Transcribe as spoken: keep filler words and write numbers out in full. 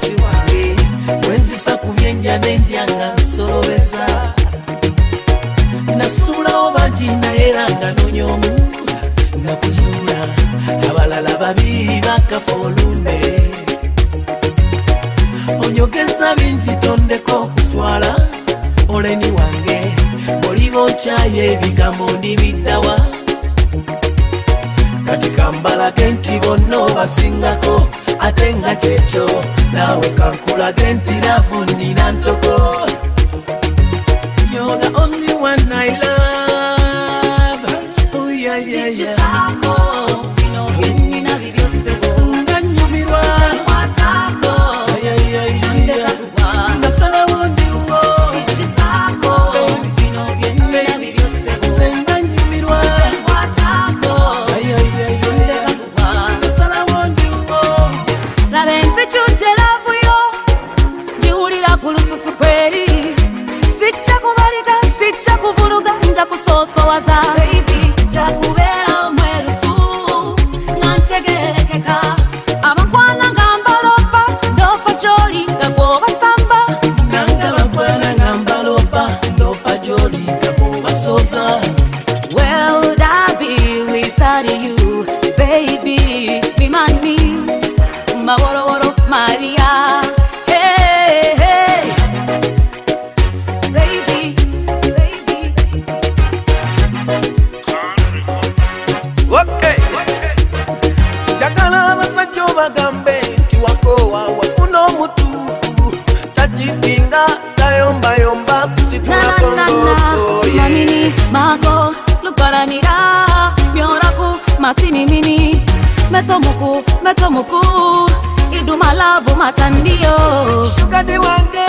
mukozi wange wenzisa kubyenja nendyanga nsolobeza nasulawo bangi naye era nga noonya omu nakuzuula abalala babiri bakafa olumbe onyogeza bingi tondeko okuswala oleni wange oliba okyaye ebigambo ndibiddawa kati kambalage nti bonna obasingako ate nga kyekyo naawe kankulage nti laavu nnina ntoko. You're the only one I love. Oh yeah yeah yeah. Nganyumirwa yeah yeah yeah. Nasala wondiwo nganyumirwa yeah yeah yeah. Nasala wondiwo labenze chute love yo ndiulira kulususu kweli sijja kubalika sijja kuvuluga nja kusosowaza baby jakubera omwerufu nantegerekeka abakwana ngambalopa ndopa joli ngagoba samba nanga bakwana ngambalopa ndopa joli ngagoba soza. Where would I be without you baby remind me maworo woro Maria hey hey baby baby. Okay jagala abasajja obagambe nti wakowa wafuna omutuufu tajipinga tayombayomba kusitulakongoto mamini mago lukaranira myoraku masinimini metomuku metomuku idumalavu matandio shugadi wange